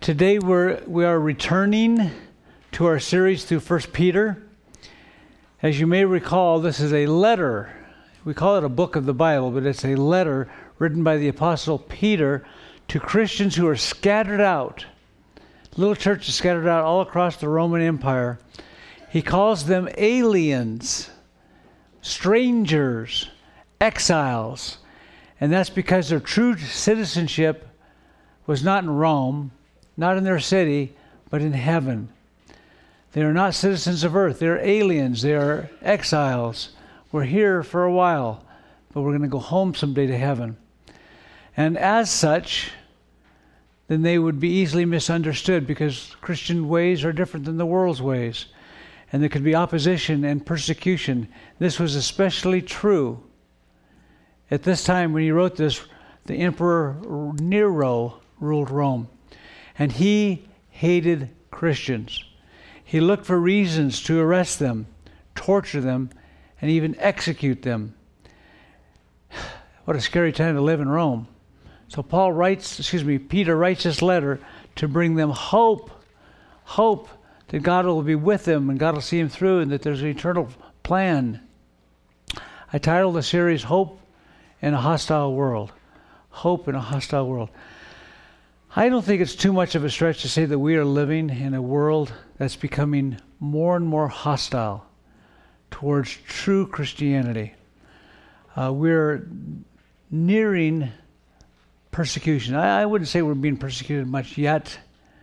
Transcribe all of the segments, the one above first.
Today we are returning to our series through 1 Peter. As you may recall, this is a letter. We call it a book of the Bible, but it's a letter written by the Apostle Peter to Christians who are scattered out. Little churches scattered out all across the Roman Empire. He calls them aliens, strangers, exiles. And that's because their true citizenship was not in Rome, not in their city, but in heaven. They are not citizens of earth. They're aliens. They are exiles. We're here for a while, but we're going to go home someday to heaven. And as such, then they would be easily misunderstood because Christian ways are different than the world's ways. And there could be opposition and persecution. This was especially true at this time when he wrote this. The Emperor Nero ruled Rome, and he hated Christians. He looked for reasons to arrest them, torture them, and even execute them. What a scary time to live in Rome. So Peter writes this letter to bring them hope that God will be with them and God will see him through and that there's an eternal plan. I titled the series, Hope in a Hostile World. Hope in a Hostile World. I don't think it's too much of a stretch to say that we are living in a world that's becoming more and more hostile towards true Christianity. We're nearing persecution. I wouldn't say we're being persecuted much yet.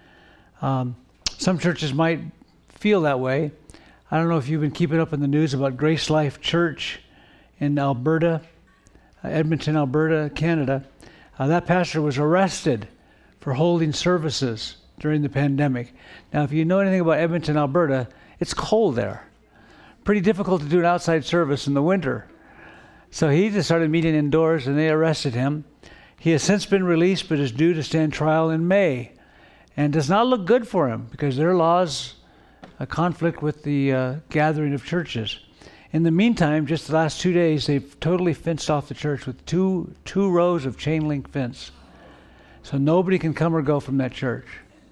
Some churches might feel that way. I don't know if you've been keeping up in the news about Grace Life Church in Alberta, Edmonton, Alberta, Canada. That pastor was arrested for holding services during the pandemic. Now, if you know anything about Edmonton, Alberta, it's cold there. Pretty difficult to do an outside service in the winter. So he just started meeting indoors, and they arrested him. He has since been released, but is due to stand trial in May. And does not look good for him, because their laws conflict with the gathering of churches. In the meantime, just the last 2 days, they've totally fenced off the church with two rows of chain link fence. So nobody can come or go from that church.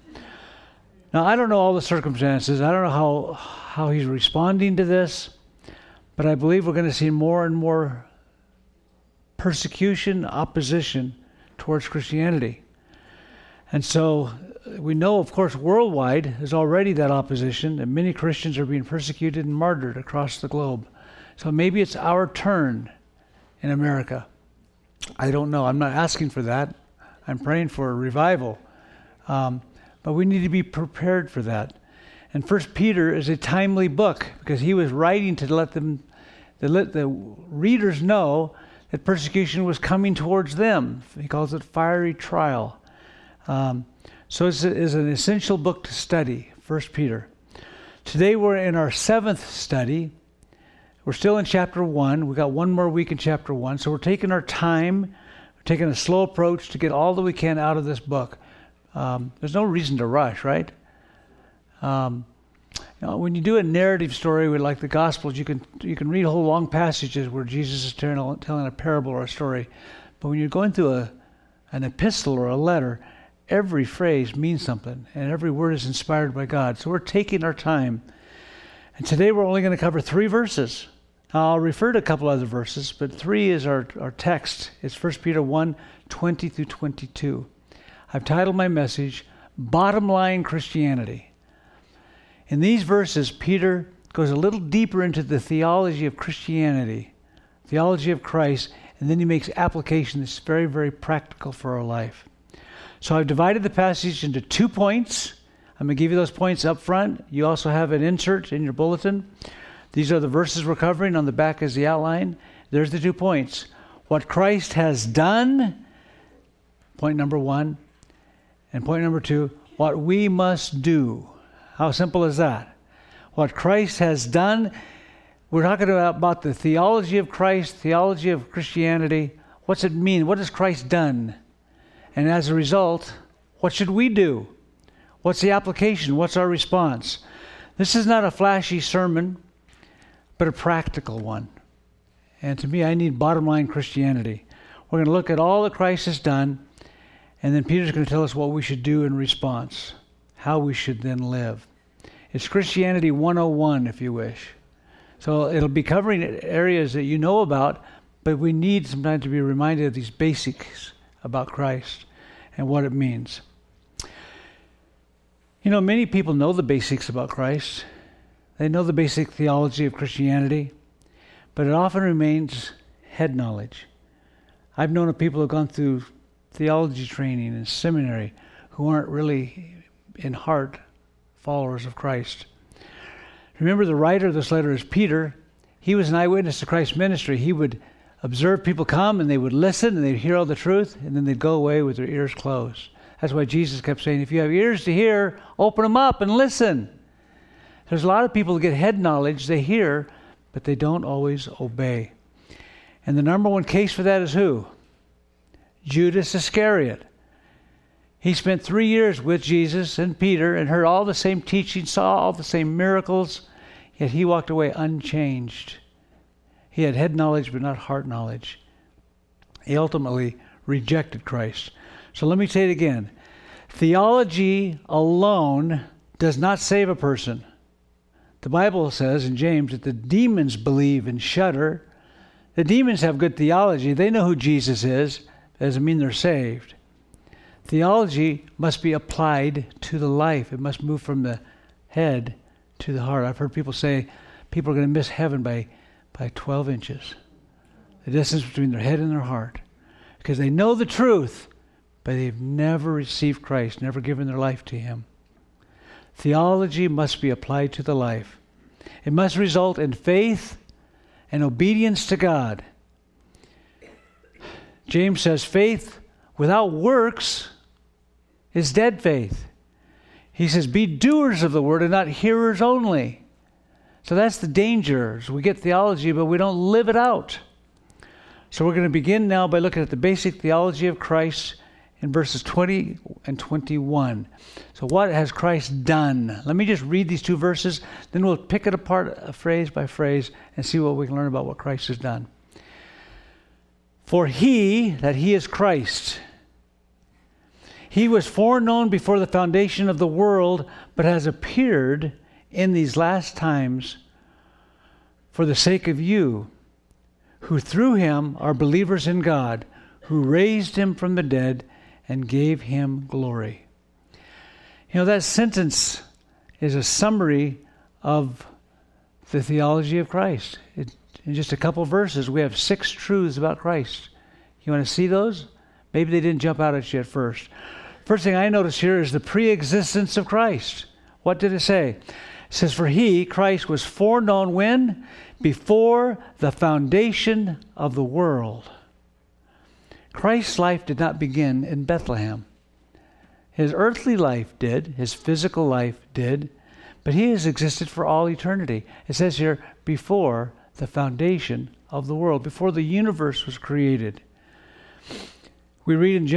Now, I don't know all the circumstances. I don't know how he's responding to this, but I believe we're going to see more and more persecution, opposition towards Christianity. And so we know, of course, worldwide there's already that opposition, and many Christians are being persecuted and martyred across the globe. So maybe it's our turn in America. I don't know. I'm not asking for that. I'm praying for a revival. But we need to be prepared for that. And 1 Peter is a timely book because he was writing to let the readers know that persecution was coming towards them. He calls it fiery trial. So it's an essential book to study, 1 Peter. Today we're in our 7th study. We're still in chapter 1. We've got one more week in chapter 1. So we're taking our time. We're taking a slow approach to get all that we can out of this book. There's no reason to rush, right? When you do a narrative story like the Gospels, you can read whole long passages where Jesus is telling a parable or a story. But when you're going through an epistle or a letter, every phrase means something, and every word is inspired by God. So we're taking our time. And today we're only going to cover 3 verses. Now, I'll refer to a couple other verses, but 3 is our text. It's 1 Peter 1, 20 through 22. I've titled my message, Bottom Line Christianity. In these verses, Peter goes a little deeper into the theology of Christianity, theology of Christ, and then he makes application that's very, very practical for our life. So I've divided the passage into 2 points. I'm going to give you those points up front. You also have an insert in your bulletin. These are the verses we're covering. On the back is the outline. There's the 2 points. What Christ has done, point number 1. And point number 2, what we must do. How simple is that? What Christ has done. We're talking about the theology of Christ, theology of Christianity. What's it mean? What has Christ done? And as a result, what should we do? What's the application? What's our response? This is not a flashy sermon, but a practical one. And to me, I need bottom line Christianity. We're going to look at all that Christ has done And then Peter's going to tell us what we should do in response, how we should then live. It's Christianity 101, if you wish. So it'll be covering areas that you know about, but we need sometimes to be reminded of these basics about Christ and what it means. You know, many people know the basics about Christ. They know the basic theology of Christianity, but it often remains head knowledge. I've known of people who have gone through theology training and seminary who aren't really in heart followers of Christ. Remember, the writer of this letter is Peter. He was an eyewitness to Christ's ministry. He would observe people come and they would listen and they'd hear all the truth and then they'd go away with their ears closed. That's why Jesus kept saying, if you have ears to hear, open them up and listen. There's a lot of people who get head knowledge, they hear, but they don't always obey. And the number one case for that is who? Judas Iscariot. He spent 3 years with Jesus and Peter and heard all the same teaching, saw all the same miracles, yet he walked away unchanged. He had head knowledge, but not heart knowledge. He ultimately rejected Christ. So let me say it again. Theology alone does not save a person. The Bible says in James that the demons believe and shudder. The demons have good theology. They know who Jesus is. That doesn't mean they're saved. Theology must be applied to the life. It must move from the head to the heart. I've heard people say people are going to miss heaven by 12 inches. The distance between their head and their heart. Because they know the truth, but they've never received Christ, never given their life to Him. Theology must be applied to the life. It must result in faith and obedience to God. James says faith without works is dead faith. He says, be doers of the word and not hearers only. So that's the danger. We get theology, but we don't live it out. So we're going to begin now by looking at the basic theology of Christ in verses 20 and 21. So what has Christ done? Let me just read these two verses, then we'll pick it apart phrase by phrase and see what we can learn about what Christ has done. For he, that he is Christ, he was foreknown before the foundation of the world, but has appeared in these last times for the sake of you, who through him are believers in God, who raised him from the dead and gave him glory. You know, that sentence is a summary of the theology of Christ. In just a couple verses, we have 6 truths about Christ. You want to see those? Maybe they didn't jump out at you at first. First thing I notice here is the pre-existence of Christ. What did it say? It says, for he, Christ, was foreknown when? Before the foundation of the world. Christ's life did not begin in Bethlehem. His earthly life did, his physical life did, but he has existed for all eternity. It says here, before the foundation of the world, before the universe was created. We read in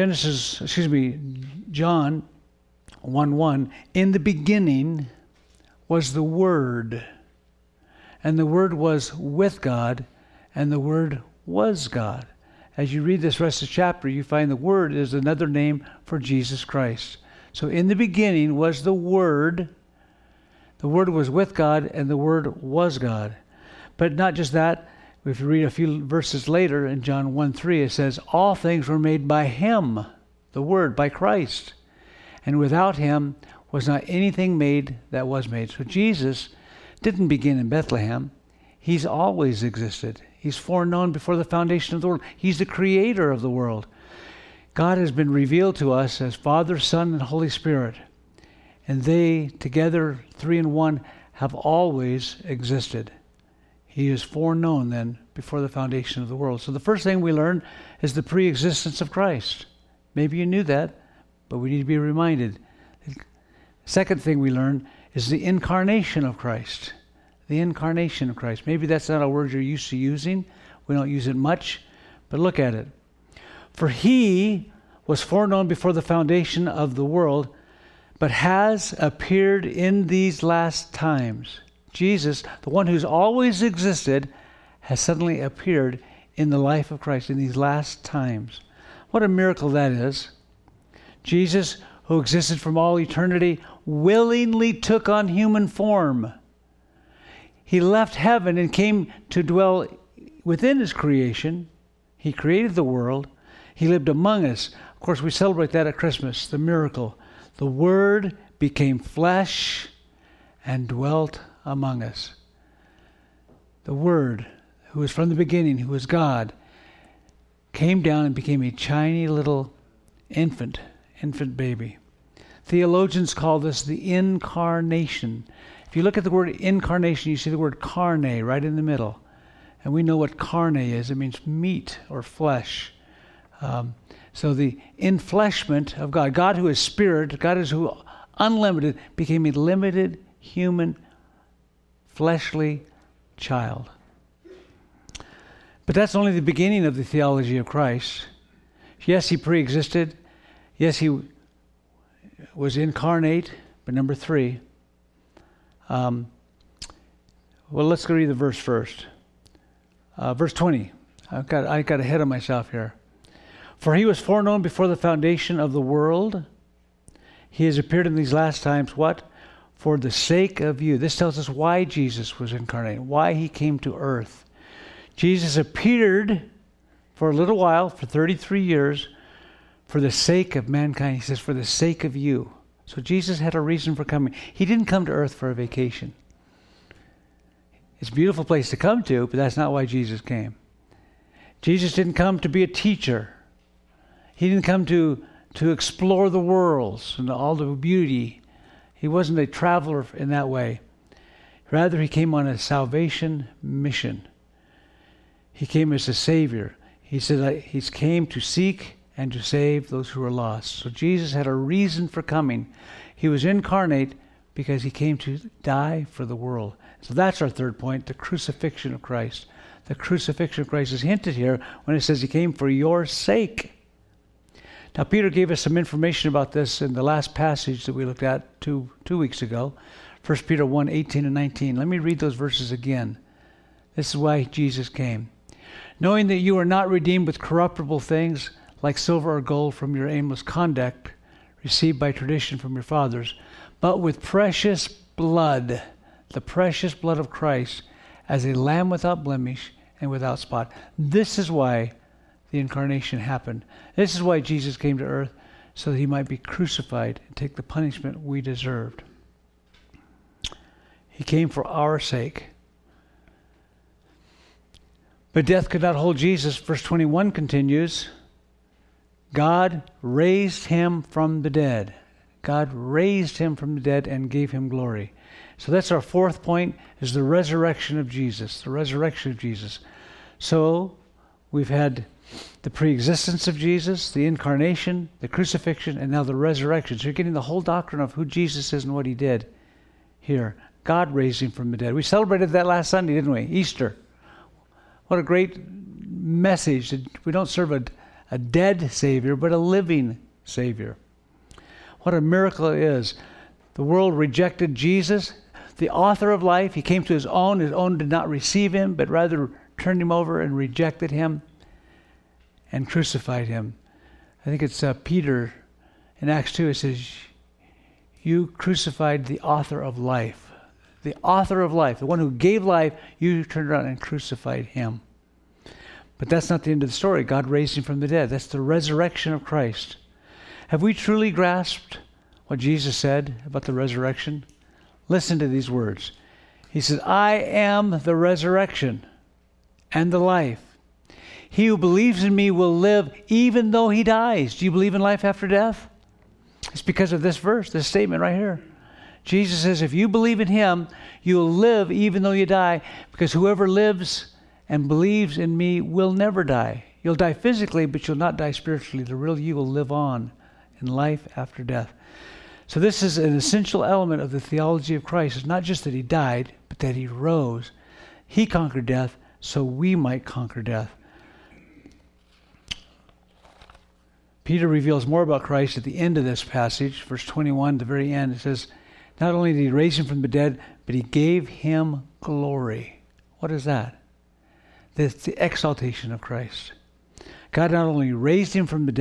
John 1:1, in the beginning was the Word, and the Word was with God, and the Word was God. As you read this rest of the chapter, you find the Word is another name for Jesus Christ. So in the beginning was the Word. The Word was with God, and the Word was God. But not just that. If you read a few verses later in John 1:3, it says, all things were made by him, the Word, by Christ. And without him was not anything made that was made. So Jesus didn't begin in Bethlehem. He's always existed. He's foreknown before the foundation of the world. He's the creator of the world. God has been revealed to us as Father, Son, and Holy Spirit. And they, together, 3 in 1, have always existed. He is foreknown then before the foundation of the world. So the first thing we learn is the pre-existence of Christ. Maybe you knew that, but we need to be reminded. Second thing we learn is the incarnation of Christ. The incarnation of Christ. Maybe that's not a word you're used to using. We don't use it much, but look at it. For he was foreknown before the foundation of the world, but has appeared in these last times. Jesus, the one who's always existed, has suddenly appeared in the life of Christ in these last times. What a miracle that is. Jesus, who existed from all eternity, willingly took on human form. He left heaven and came to dwell within his creation. He created the world. He lived among us. Of course, we celebrate that at Christmas, the miracle. The Word became flesh and dwelt among us. The Word, who was from the beginning, who was God, came down and became a tiny little infant baby. Theologians call this the incarnation. If you look at the word incarnation, you see the word carne right in the middle. And we know what carne is. It means meat or flesh. So the infleshment of God, God who is spirit, God is who unlimited, became a limited human fleshly child. But that's only the beginning of the theology of Christ. Yes, he pre-existed. Yes, he was incarnate. But number 3, well, let's go read the verse first. Verse 20. I got ahead of myself here. For he was foreknown before the foundation of the world. He has appeared in these last times, what? For the sake of you. This tells us why Jesus was incarnate, why he came to earth. Jesus appeared for a little while, for 33 years, for the sake of mankind. He says, for the sake of you. So Jesus had a reason for coming. He didn't come to earth for a vacation. It's a beautiful place to come to, but that's not why Jesus came. Jesus didn't come to be a teacher. He didn't come to explore the worlds and all the beauty. He wasn't a traveler in that way. Rather, he came on a salvation mission. He came as a Savior. He said he came to seek and to save those who are lost. So Jesus had a reason for coming. He was incarnate because he came to die for the world. So that's our third point, the crucifixion of Christ. The crucifixion of Christ is hinted here when it says he came for your sake. Now, Peter gave us some information about this in the last passage that we looked at two weeks ago, 1 Peter 1, 18 and 19. Let me read those verses again. This is why Jesus came. Knowing that you are not redeemed with corruptible things like silver or gold from your aimless conduct received by tradition from your fathers, but with precious blood, the precious blood of Christ, as a lamb without blemish and without spot. This is why the incarnation happened. This is why Jesus came to earth, so that he might be crucified and take the punishment we deserved. He came for our sake. But death could not hold Jesus. Verse 21 continues, God raised him from the dead. God raised him from the dead and gave him glory. So that's our fourth point, is the resurrection of Jesus. The resurrection of Jesus. So we've had the pre-existence of Jesus, the incarnation, the crucifixion, and now the resurrection. So you're getting the whole doctrine of who Jesus is and what he did here. God raised him from the dead. We celebrated that last Sunday, didn't we? Easter. What a great message. We don't serve a dead Savior, but a living Savior. What a miracle it is. The world rejected Jesus, the author of life. He came to his own. His own did not receive him, but rather turned him over and rejected him and crucified him. I think it's Peter in Acts 2. It says, you crucified the author of life. The author of life, the one who gave life, you turned around and crucified him. But that's not the end of the story. God raised him from the dead. That's the resurrection of Christ. Have we truly grasped what Jesus said about the resurrection? Listen to these words. He said, I am the resurrection and the life. He who believes in me will live even though he dies. Do you believe in life after death? It's because of this verse, this statement right here. Jesus says, if you believe in him, you'll live even though you die, because whoever lives and believes in me will never die. You'll die physically, but you'll not die spiritually. The real you will live on in life after death. So this is an essential element of the theology of Christ. It's not just that he died, but that he rose. He conquered death so we might conquer death. Peter reveals more about Christ at the end of this passage, verse 21, the very end. It says, not only did he raise him from the dead, but he gave him glory. What is that? That's the exaltation of Christ. God not only raised him from the dead,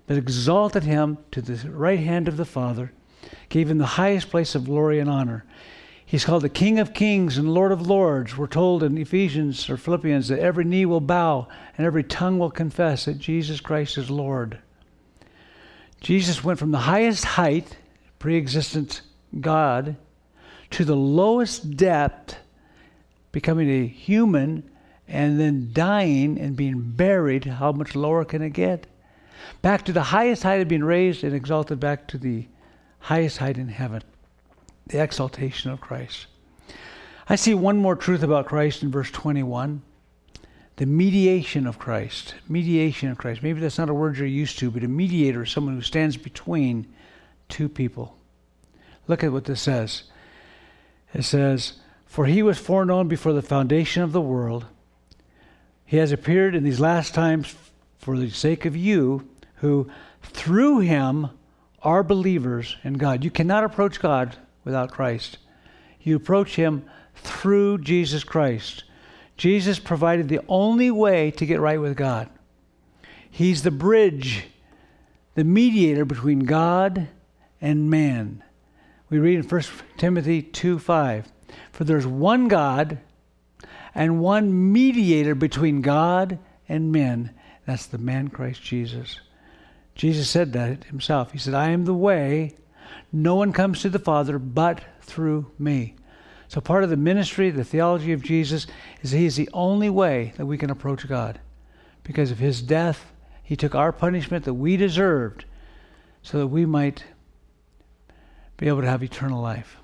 but exalted him to the right hand of the Father, gave him the highest place of glory and honor. He's called the King of Kings and Lord of Lords. We're told in Ephesians or Philippians that every knee will bow and every tongue will confess that Jesus Christ is Lord. Jesus went from the highest height, pre-existent God, to the lowest depth, becoming a human, and then dying and being buried. How much lower can it get? Back to the highest height of being raised and exalted back to the highest height in heaven. The exaltation of Christ. I see one more truth about Christ in verse 21. The mediation of Christ. Mediation of Christ. Maybe that's not a word you're used to, but a mediator is someone who stands between two people. Look at what this says. It says, "For he was foreknown before the foundation of the world. He has appeared in these last times for the sake of you, who through him are believers in God." You cannot approach God without Christ. You approach him through Jesus Christ. Jesus provided the only way to get right with God. He's the bridge, the mediator between God and man. We read in 1 Timothy 2:5, "For there's one God and one mediator between God and men." That's the man Christ Jesus. Jesus said that himself. He said, "I am the way. No one comes to the Father but through me." So part of the ministry, the theology of Jesus, is that he is the only way that we can approach God. Because of his death, he took our punishment that we deserved so that we might be able to have eternal life.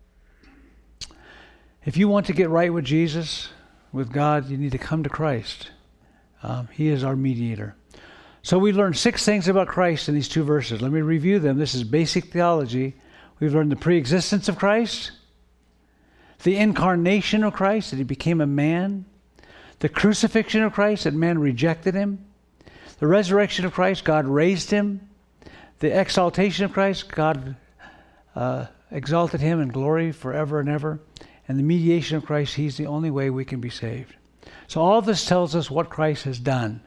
If you want to get right with Jesus, with God, you need to come to Christ. He is our mediator. So we learned 6 things about Christ in these 2 verses. Let me review them. This is basic theology. We've learned the pre-existence of Christ, the incarnation of Christ, that he became a man, the crucifixion of Christ, that man rejected him, the resurrection of Christ, God raised him, the exaltation of Christ, God exalted him in glory forever and ever, and the mediation of Christ, he's the only way we can be saved. So all this tells us what Christ has done.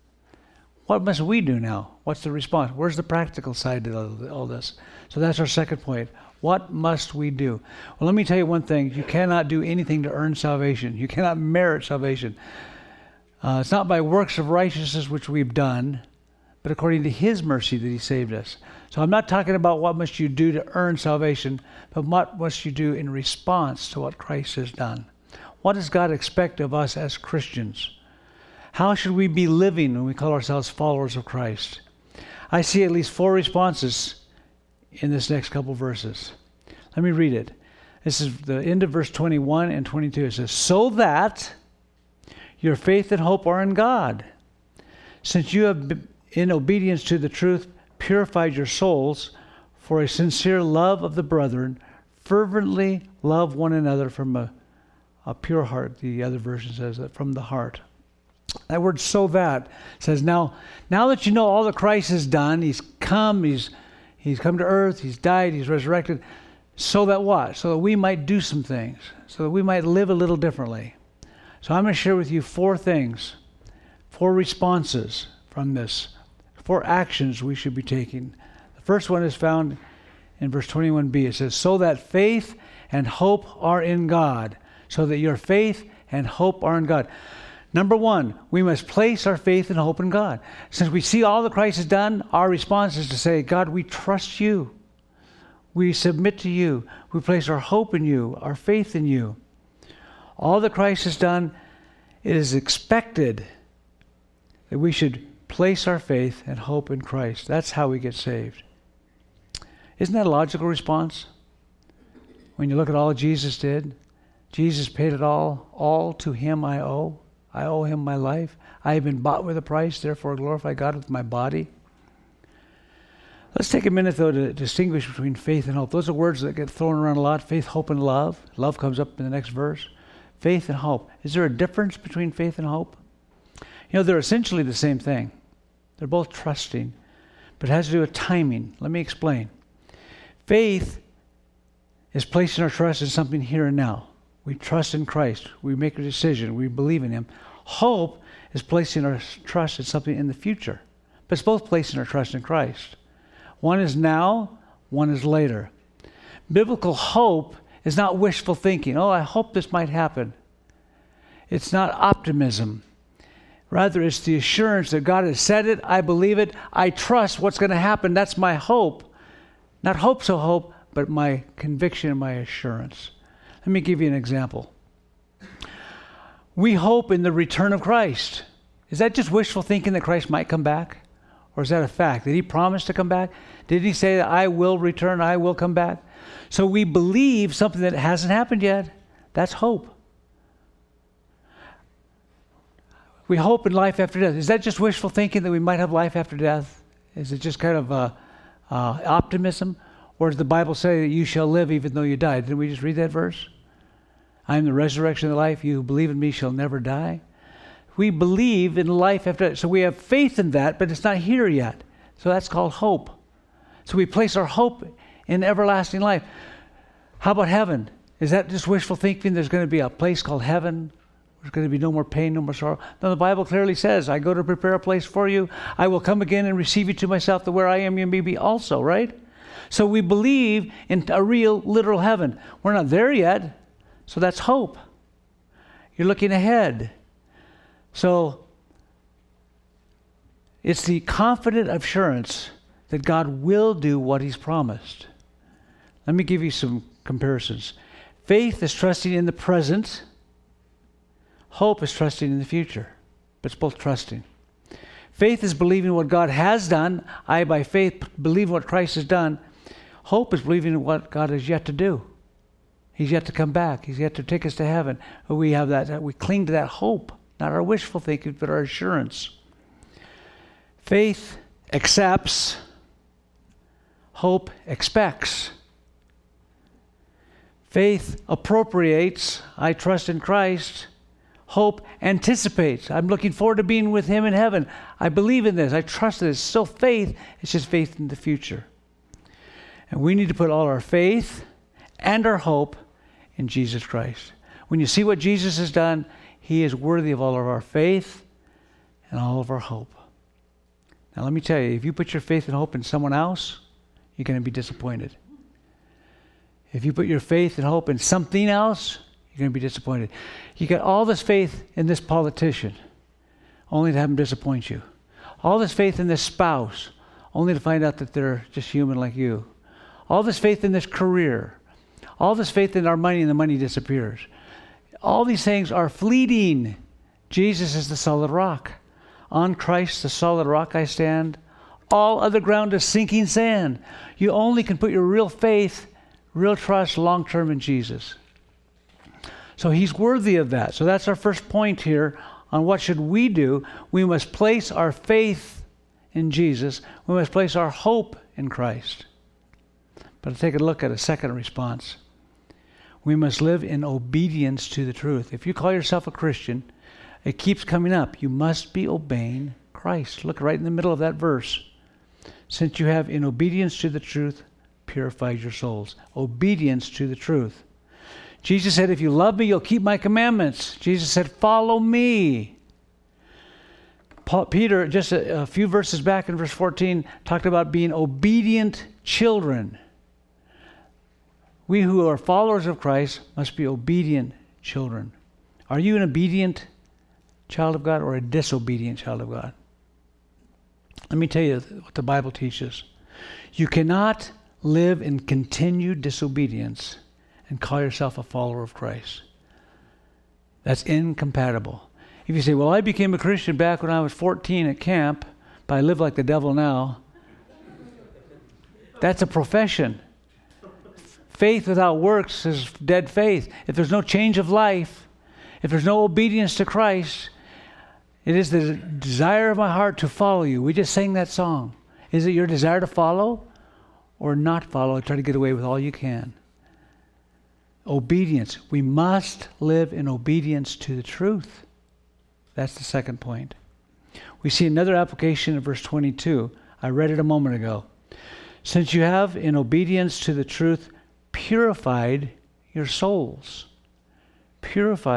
What must we do now? What's the response? Where's the practical side to all this? So that's our second point. What must we do? Well, let me tell you one thing. You cannot do anything to earn salvation. You cannot merit salvation. It's not by works of righteousness which we've done, but according to his mercy that he saved us. So I'm not talking about what must you do to earn salvation, but what must you do in response to what Christ has done. What does God expect of us as Christians? How should we be living when we call ourselves followers of Christ? I see at least 4 responses in this next couple verses. Let me read it. This is the end of verse 21 and 22. It says, "So that your faith and hope are in God, since you have, in obedience to the truth, purified your souls for a sincere love of the brethren, fervently love one another from a pure heart." The other version says that, from the heart. That word "so that" says now that you know all that Christ has done, he's come to earth, he's died, he's resurrected, so that what? So that we might do some things, so that we might live a little differently. So I'm going to share with you 4 things, 4 responses from this, 4 actions we should be taking. The first one is found in verse 21b. It says, "So that faith and hope are in God." So that your faith and hope are in God. Number 1, we must place our faith and hope in God. Since we see all that Christ has done, our response is to say, "God, we trust you. We submit to you. We place our hope in you, our faith in you." All that Christ has done, it is expected that we should place our faith and hope in Christ. That's how we get saved. Isn't that a logical response? When you look at all Jesus did, Jesus paid it all. All to him I owe. I owe him my life. I have been bought with a price, therefore glorify God with my body. Let's take a minute, though, to distinguish between faith and hope. Those are words that get thrown around a lot. Faith, hope, and love. Love comes up in the next verse. Faith and hope. Is there a difference between faith and hope? You know, they're essentially the same thing. They're both trusting, but it has to do with timing. Let me explain. Faith is placing our trust in something here and now. We trust in Christ. We make a decision. We believe in him. Hope is placing our trust in something in the future. But it's both placing our trust in Christ. One is now, one is later. Biblical hope is not wishful thinking. Oh, I hope this might happen. It's not optimism. Rather, it's the assurance that God has said it, I believe it, I trust what's going to happen. That's my hope. Not hope so hope, but my conviction and my assurance. Let me give you an example. We hope in the return of Christ. Is that just wishful thinking that Christ might come back? Or is that a fact? Did he promise to come back? Did he say that I will return, I will come back? So we believe something that hasn't happened yet. That's hope. We hope in life after death. Is that just wishful thinking that we might have life after death? Is it just kind of optimism? Or does the Bible say that you shall live even though you die? Didn't we just read that verse? I am the resurrection of the life. You who believe in me shall never die. We believe in life after death. So we have faith in that, but it's not here yet. So that's called hope. So we place our hope in everlasting life. How about heaven? Is that just wishful thinking? There's going to be a place called heaven. There's going to be no more pain, no more sorrow. No, the Bible clearly says, I go to prepare a place for you. I will come again and receive you to myself, that where I am, you may be also, right? So we believe in a real, literal heaven. We're not there yet, so that's hope. You're looking ahead. So it's the confident assurance that God will do what he's promised. Let me give you some comparisons. Faith is trusting in the present. Hope is trusting in the future. But it's both trusting. Faith is believing what God has done. I, by faith, believe what Christ has done. Hope is believing in what God has yet to do. He's yet to come back. He's yet to take us to heaven. But we have that. We cling to that hope. Not our wishful thinking, but our assurance. Faith accepts. Hope expects. Faith appropriates. I trust in Christ. Hope anticipates. I'm looking forward to being with him in heaven. I believe in this. I trust this. So faith is just faith in the future. And we need to put all our faith and our hope in Jesus Christ. When you see what Jesus has done, he is worthy of all of our faith and all of our hope. Now let me tell you, if you put your faith and hope in someone else, you're going to be disappointed. If you put your faith and hope in something else, you're going to be disappointed. You got all this faith in this politician, only to have him disappoint you. All this faith in this spouse, only to find out that they're just human like you. All this faith in this career. All this faith in our money, and the money disappears. All these things are fleeting. Jesus is the solid rock. On Christ, the solid rock, I stand. All other ground is sinking sand. You only can put your real faith, real trust, long-term in Jesus. So he's worthy of that. So that's our first point here on what should we do. We must place our faith in Jesus. We must place our hope in Christ. But I'll take a look at a second response. We must live in obedience to the truth. If you call yourself a Christian, it keeps coming up. You must be obeying Christ. Look right in the middle of that verse. Since you have in obedience to the truth purified your souls. Obedience to the truth. Jesus said, if you love me, you'll keep my commandments. Jesus said, follow me. Peter, just a few verses back in verse 14, talked about being obedient children. We who are followers of Christ must be obedient children. Are you an obedient child of God or a disobedient child of God? Let me tell you what the Bible teaches. You cannot live in continued disobedience and call yourself a follower of Christ. That's incompatible. If you say, well, I became a Christian back when I was 14 at camp, but I live like the devil now, that's a profession. Faith without works is dead faith. If there's no change of life, if there's no obedience to Christ, it is the desire of my heart to follow you. We just sang that song. Is it your desire to follow or not follow and try to get away with all you can? Obedience. We must live in obedience to the truth. That's the second point. We see another application in verse 22. I read it a moment ago. Since you have, in obedience to the truth, purified your souls. Purified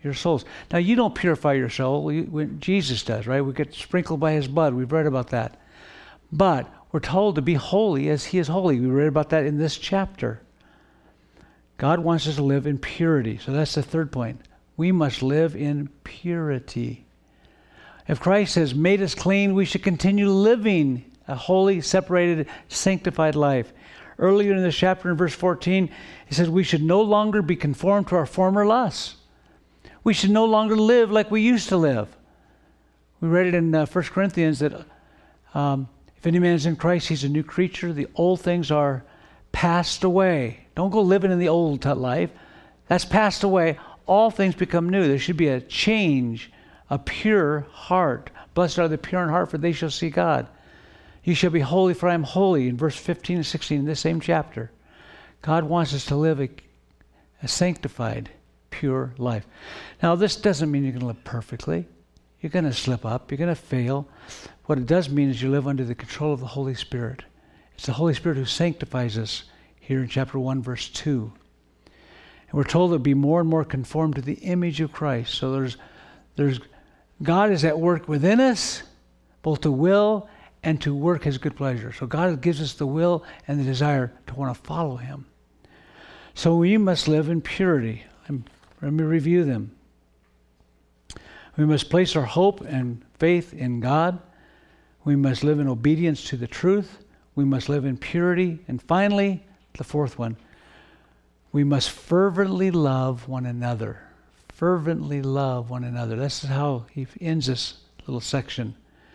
your souls. Now, you don't purify your soul. Jesus does, right? We get sprinkled by his blood. We've read about that. But we're told to be holy as he is holy. We read about that in this chapter. God wants us to live in purity. So that's the third point. We must live in purity. If Christ has made us clean, we should continue living a holy, separated, sanctified life. Earlier in this chapter, in verse 14, he says we should no longer be conformed to our former lusts. We should no longer live like we used to live. We read it in 1 Corinthians that if any man is in Christ, he's a new creature. The old things are passed away. Don't go living in the old life. That's passed away. All things become new. There should be a change, a pure heart. Blessed are the pure in heart, for they shall see God. You shall be holy, for I am holy, in verse 15 and 16 in this same chapter. God wants us to live a sanctified, pure life. Now, this doesn't mean you're going to live perfectly. You're going to slip up. You're going to fail. What it does mean is you live under the control of the Holy Spirit. It's the Holy Spirit who sanctifies us here in chapter 1, verse 2. And we're told to be more and more conformed to the image of Christ. So there's God is at work within us, both to will and to work his good pleasure. So God gives us the will and the desire to want to follow him. So we must live in purity. Let me review them. We must place our hope and faith in God. We must live in obedience to the truth. We must live in purity. And finally, the fourth one, we must fervently love one another. Fervently love one another. That's how he ends this little section.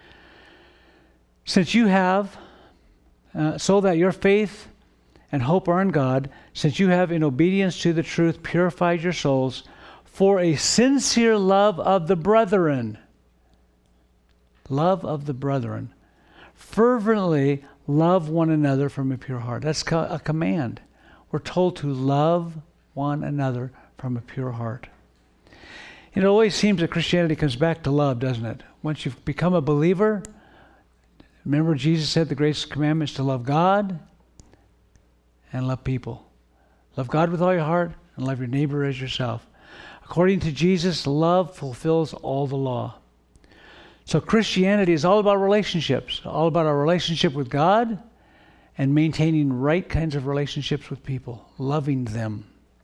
Since you have, so that your faith and hope are in God, since you have in obedience to the truth purified your souls for a sincere love of the brethren. Love of the brethren. Fervently love one another from a pure heart. That's a command. We're told to love one another from a pure heart. It always seems that Christianity comes back to love, doesn't it? Once you've become a believer, remember Jesus said the greatest commandment is to love God and love people. Love God with all your heart and love your neighbor as yourself. According to Jesus, love fulfills all the law. So Christianity is all about relationships, all about our relationship with God and maintaining right kinds of relationships with people, loving them.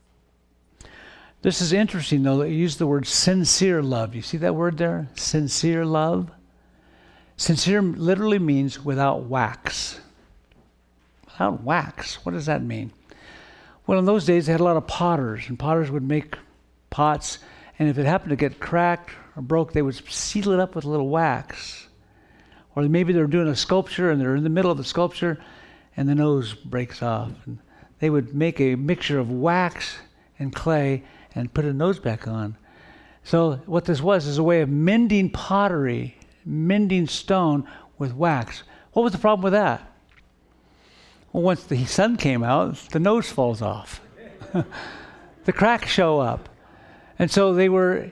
This is interesting, though, that you use the word sincere love. You see that word there? Sincere love. Sincere literally means without wax. Without wax. What does that mean? Well, in those days, they had a lot of potters, and potters would make pots, and if it happened to get cracked or broke, they would seal it up with a little wax. Or maybe they're doing a sculpture, and they're in the middle of the sculpture, and the nose breaks off. And they would make a mixture of wax and clay and put a nose back on. So what this was is a way of mending pottery, mending stone with wax. What was the problem with that? Well, once the sun came out, the nose falls off. The cracks show up. And so they were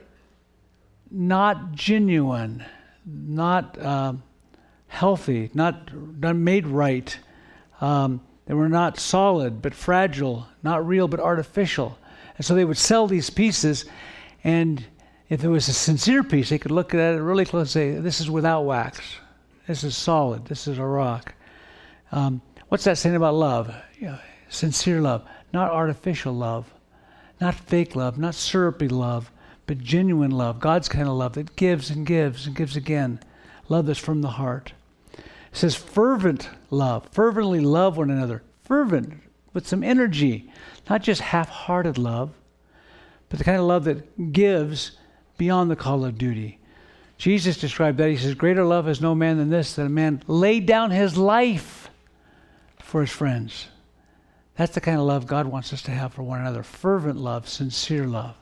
not genuine, not healthy, not made right. They were not solid, but fragile, not real, but artificial. And so they would sell these pieces, and if it was a sincere piece, they could look at it really close and say, this is without wax. This is solid. This is a rock. What's that saying about love? Sincere love, not artificial love, not fake love, not syrupy love, but genuine love, God's kind of love that gives and gives and gives again. Love that's from the heart. It says fervent love, fervently love one another. Fervent, with some energy, not just half-hearted love, but the kind of love that gives beyond the call of duty. Jesus described that. He says, greater love has no man than this, that a man laid down his life for his friends. That's the kind of love God wants us to have for one another. Fervent love, sincere love.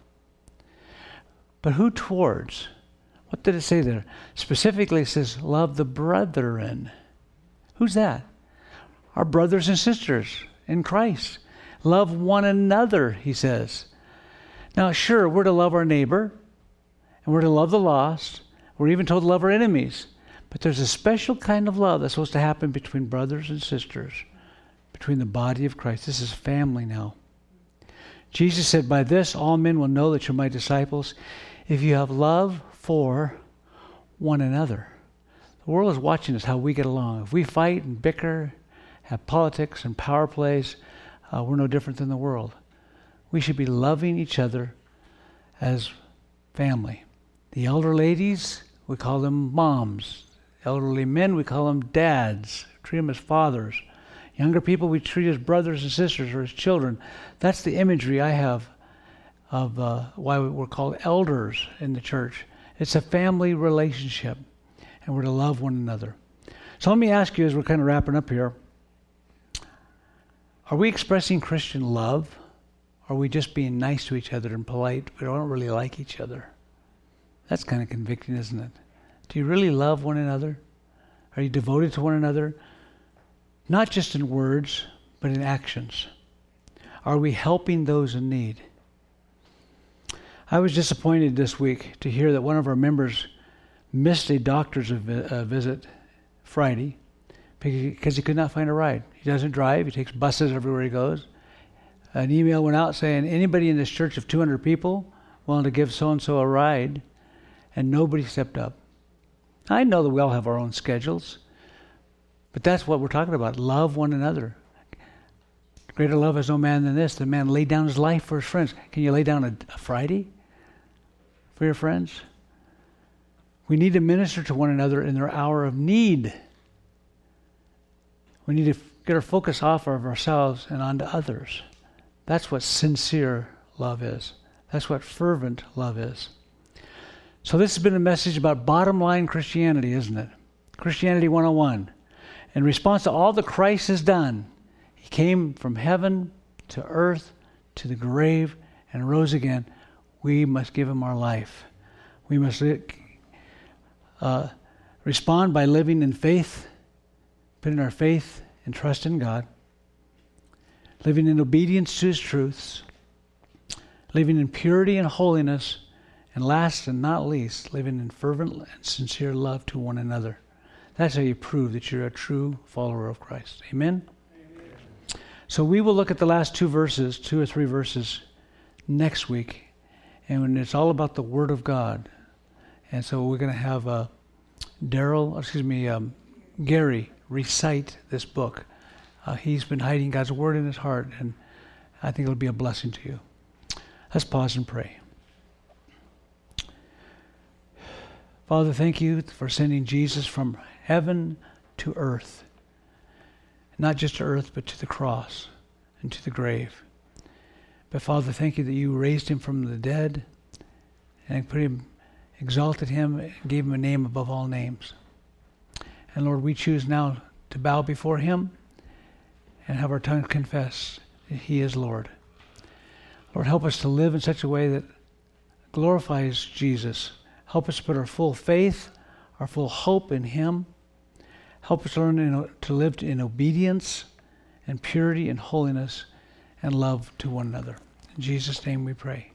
But who towards? What did it say there? Specifically, it says, love the brethren. Who's that? Our brothers and sisters in Christ. Love one another, he says. Now, sure, we're to love our neighbor, and we're to love the lost. We're even told to love our enemies. But there's a special kind of love that's supposed to happen between brothers and sisters, between the body of Christ. This is family now. Jesus said, by this all men will know that you're my disciples, if you have love for one another. The world is watching us, how we get along. If we fight and bicker, have politics and power plays, we're no different than the world. We should be loving each other as family. The elder ladies, we call them moms. Elderly men, we call them dads. Treat them as fathers. Younger people, we treat as brothers and sisters or as children. That's the imagery I have of why we're called elders in the church. It's a family relationship, and we're to love one another. So let me ask you, as we're kind of wrapping up here, are we expressing Christian love? Or are we just being nice to each other and polite? We don't really like each other. That's kind of convicting, isn't it? Do you really love one another? Are you devoted to one another? Not just in words, but in actions. Are we helping those in need? I was disappointed this week to hear that one of our members missed a doctor's visit Friday because he could not find a ride. He doesn't drive. He takes buses everywhere he goes. An email went out saying, anybody in this church of 200 people willing to give so-and-so a ride, and nobody stepped up. I know that we all have our own schedules, but that's what we're talking about. Love one another. Greater love has no man than this. The man laid down his life for his friends. Can you lay down a Friday for your friends? We need to minister to one another in their hour of need. We need to get our focus off of ourselves and onto others. That's what sincere love is. That's what fervent love is. So this has been a message about bottom line Christianity, isn't it? Christianity 101. In response to all that Christ has done, he came from heaven to earth, to the grave, and rose again. We must give him our life. We must respond by living in faith, putting our faith and trust in God, living in obedience to his truths, living in purity and holiness, and last and not least, living in fervent and sincere love to one another. That's how you prove that you're a true follower of Christ. Amen? Amen. So we will look at the last two or three verses next week, and it's all about the Word of God. And so we're going to have Gary recite this book. He's been hiding God's Word in his heart, and I think it'll be a blessing to you. Let's pause and pray. Father, thank you for sending Jesus from heaven to earth. Not just to earth, but to the cross and to the grave. But Father, thank you that you raised him from the dead and exalted him, and gave him a name above all names. And Lord, we choose now to bow before him and have our tongue confess that he is Lord. Lord, help us to live in such a way that glorifies Jesus. Help us to put our full faith, our full hope in him. Help us learn to live in obedience and purity and holiness and love to one another. In Jesus' name we pray.